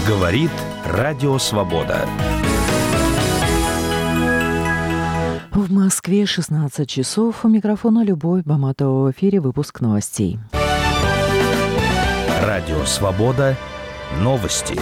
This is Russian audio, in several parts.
Говорит Радио Свобода. В Москве 16 часов. У микрофона Любовь Баматова. В эфире выпуск новостей. Радио Свобода. Новости.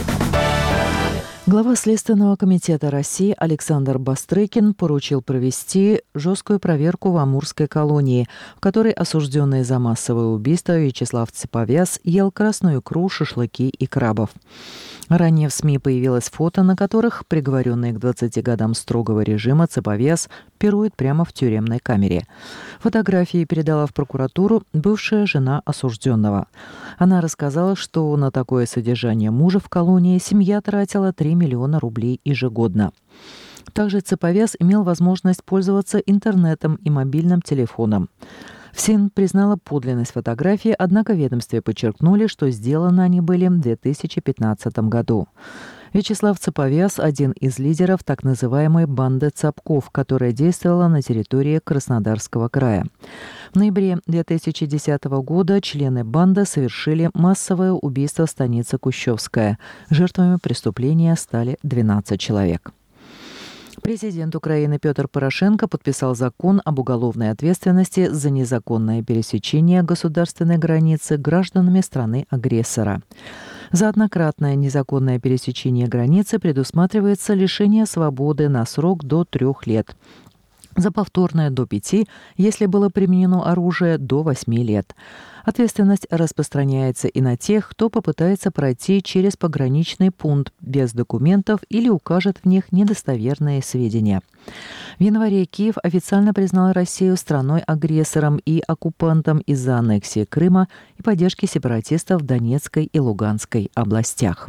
Глава Следственного комитета России Александр Бастрыкин поручил провести жесткую проверку в Амурской колонии, в которой осужденный за массовое убийство Вячеслав Цеповяз ел красную икру, шашлыки и крабов. Ранее в СМИ появилось фото, на которых приговоренный к 20 годам строгого режима Цеповяз пирует прямо в тюремной камере. Фотографии передала в прокуратуру бывшая жена осужденного. Она рассказала, что на такое содержание мужа в колонии семья тратила 3 миллиона рублей ежегодно. Также Цеповяз имел возможность пользоваться интернетом и мобильным телефоном. ФСИН признала подлинность фотографии, однако в ведомстве подчеркнули, что сделаны они были в 2015 году. Вячеслав Цеповяз – один из лидеров так называемой банды Цапков, которая действовала на территории Краснодарского края. В ноябре 2010 года члены банды совершили массовое убийство в станице Кущевская. Жертвами преступления стали 12 человек. Президент Украины Петр Порошенко подписал закон об уголовной ответственности за незаконное пересечение государственной границы гражданами страны-агрессора. За однократное незаконное пересечение границы предусматривается лишение свободы на срок до 3 лет. За повторное до 5, если было применено оружие, до 8 лет. Ответственность распространяется и на тех, кто попытается пройти через пограничный пункт без документов или укажет в них недостоверные сведения. В январе Киев официально признал Россию страной-агрессором и оккупантом из-за аннексии Крыма и поддержки сепаратистов в Донецкой и Луганской областях.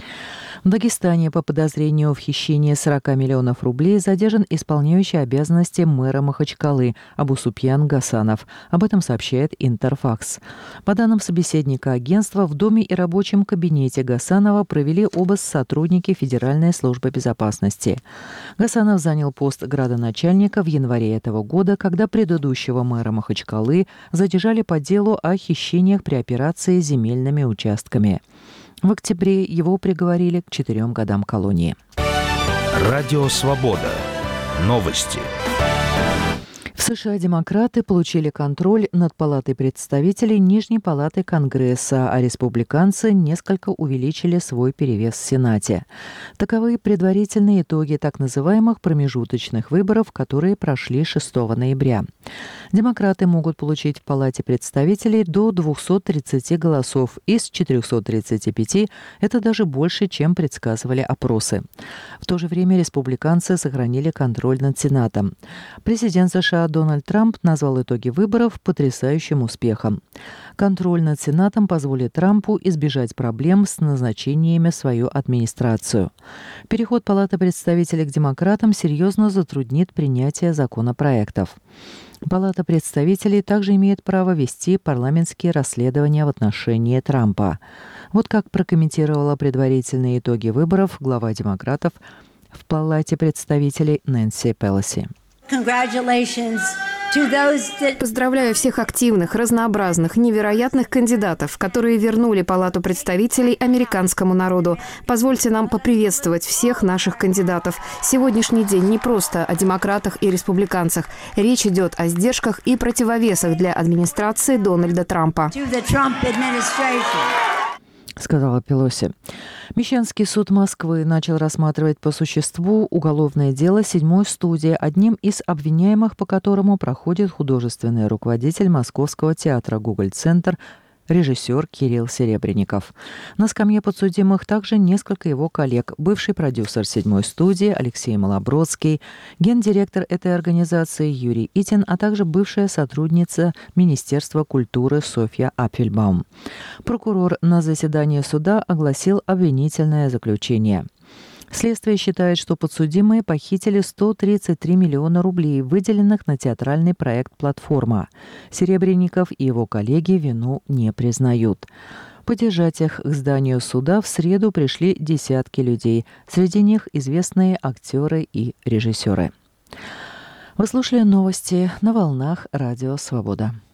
В Дагестане по подозрению в хищении 40 миллионов рублей задержан исполняющий обязанности мэра Махачкалы Абусупьян Гасанов. Об этом сообщает Интерфакс. По данным собеседника агентства, в доме и рабочем кабинете Гасанова провели обыск сотрудники Федеральной службы безопасности. Гасанов занял пост градоначальника в январе этого года, когда предыдущего мэра Махачкалы задержали по делу о хищениях при операции с земельными участками. В октябре его приговорили к 4 годам колонии. Радио Свобода. Новости. В США демократы получили контроль над Палатой представителей Нижней палаты Конгресса, а республиканцы несколько увеличили свой перевес в Сенате. Таковы предварительные итоги так называемых промежуточных выборов, которые прошли 6 ноября. Демократы могут получить в Палате представителей до 230 голосов из 435, это даже больше, чем предсказывали опросы. В то же время республиканцы сохранили контроль над Сенатом. Президент США Дональд Трамп назвал итоги выборов потрясающим успехом. Контроль над Сенатом позволит Трампу избежать проблем с назначениями в свою администрацию. Переход Палаты представителей к демократам серьезно затруднит принятие законопроектов. Палата представителей также имеет право вести парламентские расследования в отношении Трампа. Вот как прокомментировала предварительные итоги выборов глава демократов в Палате представителей Нэнси Пелоси. Поздравляю всех активных, разнообразных, невероятных кандидатов, которые вернули Палату представителей американскому народу. Позвольте нам поприветствовать всех наших кандидатов. Сегодняшний день не просто о демократах и республиканцах. Речь идет о сдержках и противовесах для администрации Дональда Трампа. Сказала Пелоси. Мещанский суд Москвы начал рассматривать по существу уголовное дело 7-й студии, одним из обвиняемых, по которому проходит художественный руководитель Московского театра «Гоголь-центр», режиссер Кирилл Серебренников. На скамье подсудимых также несколько его коллег, бывший продюсер 7-й студии Алексей Малобродский, гендиректор этой организации Юрий Итин, а также бывшая сотрудница Министерства культуры Софья Апфельбаум. Прокурор на заседании суда огласил обвинительное заключение. Следствие считает, что подсудимые похитили 133 миллиона рублей, выделенных на театральный проект «Платформа». Серебренников и его коллеги вину не признают. Поддержать их к зданию суда в среду пришли десятки людей. Среди них известные актеры и режиссеры. Вы слушали новости на волнах Радио Свобода.